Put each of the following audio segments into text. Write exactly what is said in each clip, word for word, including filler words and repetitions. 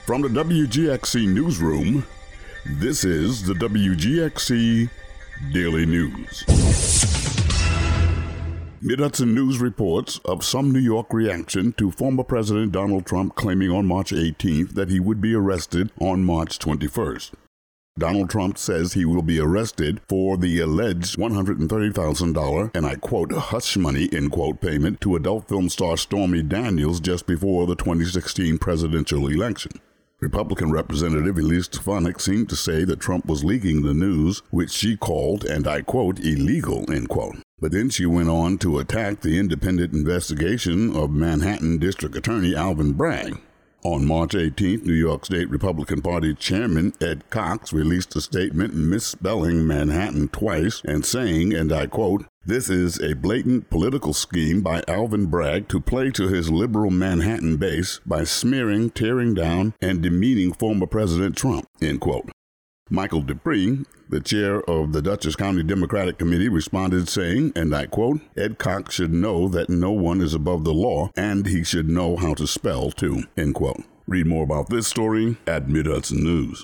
From the W G X C Newsroom, this is the W G X C Daily News. Mid-Hudson News reports of some New York reaction to former President Donald Trump claiming on March eighteenth that he would be arrested on March twenty-first. Donald Trump says he will be arrested for the alleged one hundred thirty thousand dollars, and I quote, hush money, end quote, payment to adult film star Stormy Daniels just before the twenty sixteen presidential election. Republican Representative Elise Stefanik seemed to say that Trump was leaking the news, which she called, and I quote, illegal, end quote. But then she went on to attack the independent investigation of Manhattan District Attorney Alvin Bragg. On March eighteenth, New York State Republican Party Chairman Ed Cox released a statement misspelling Manhattan twice and saying, and I quote, this is a blatant political scheme by Alvin Bragg to play to his liberal Manhattan base by smearing, tearing down, and demeaning former President Trump, end quote. Michael Dupree, the chair of the Dutchess County Democratic Committee, responded saying, and I quote, Ed Cox should know that no one is above the law, and he should know how to spell, too, end quote. Read more about this story at Mid-Hudson News.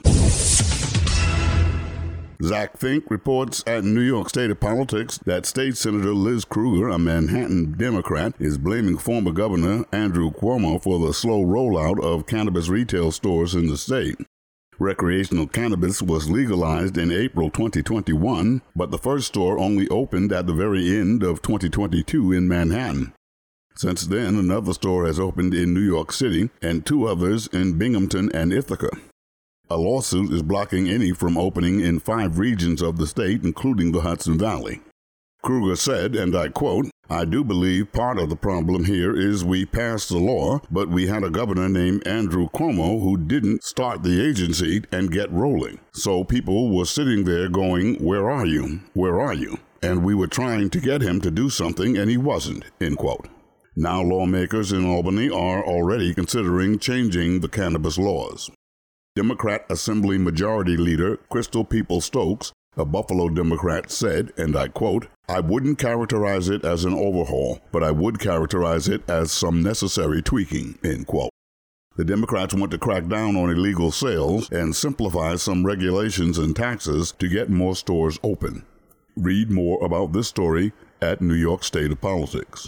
Zach Fink reports at New York State of Politics that State Senator Liz Krueger, a Manhattan Democrat, is blaming former Governor Andrew Cuomo for the slow rollout of cannabis retail stores in the state. Recreational cannabis was legalized in April twenty twenty-one, but the first store only opened at the very end of twenty twenty-two in Manhattan. Since then, another store has opened in New York City and two others in Binghamton and Ithaca. A lawsuit is blocking any from opening in five regions of the state, including the Hudson Valley. Krueger said, and I quote, I do believe part of the problem here is we passed the law, but we had a governor named Andrew Cuomo who didn't start the agency and get rolling. So people were sitting there going, where are you? Where are you? And we were trying to get him to do something and he wasn't, end quote. Now lawmakers in Albany are already considering changing the cannabis laws. Democrat Assembly Majority Leader Crystal Peoples-Stokes, a Buffalo Democrat, said, and I quote, I wouldn't characterize it as an overhaul, but I would characterize it as some necessary tweaking, end quote. The Democrats want to crack down on illegal sales and simplify some regulations and taxes to get more stores open. Read more about this story at New York State of Politics.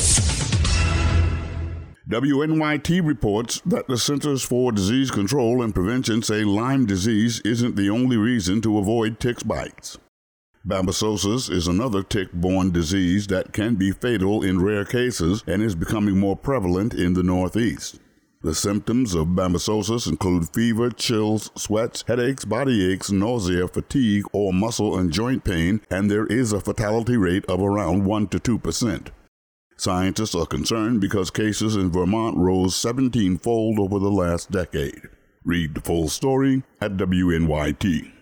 W N Y T reports that the Centers for Disease Control and Prevention say Lyme disease isn't the only reason to avoid tick bites. Babesiosis is another tick-borne disease that can be fatal in rare cases and is becoming more prevalent in the Northeast. The symptoms of babesiosis include fever, chills, sweats, headaches, body aches, nausea, fatigue, or muscle and joint pain, and there is a fatality rate of around one to two percent. Scientists are concerned because cases in Vermont rose seventeen-fold over the last decade. Read the full story at W N Y T.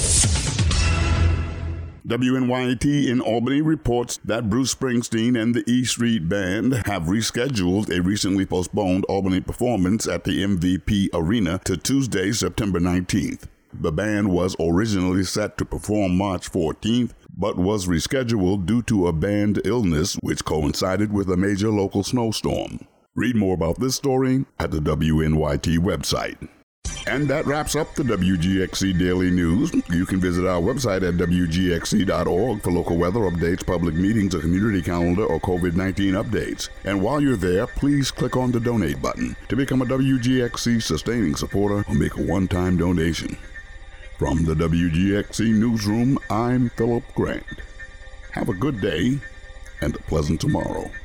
W N Y T in Albany reports that Bruce Springsteen and the E Street Band have rescheduled a recently postponed Albany performance at the M V P Arena to Tuesday, September nineteenth. The band was originally set to perform March fourteenth, but was rescheduled due to a band illness which coincided with a major local snowstorm. Read more about this story at the W N Y T website. And that wraps up the W G X C Daily News. You can visit our website at W G X C dot org for local weather updates, public meetings, a community calendar, or COVID nineteen updates. And while you're there, please click on the donate button to become a W G X C sustaining supporter or make a one-time donation. From the W G X C Newsroom, I'm Philip Grant. Have a good day and a pleasant tomorrow.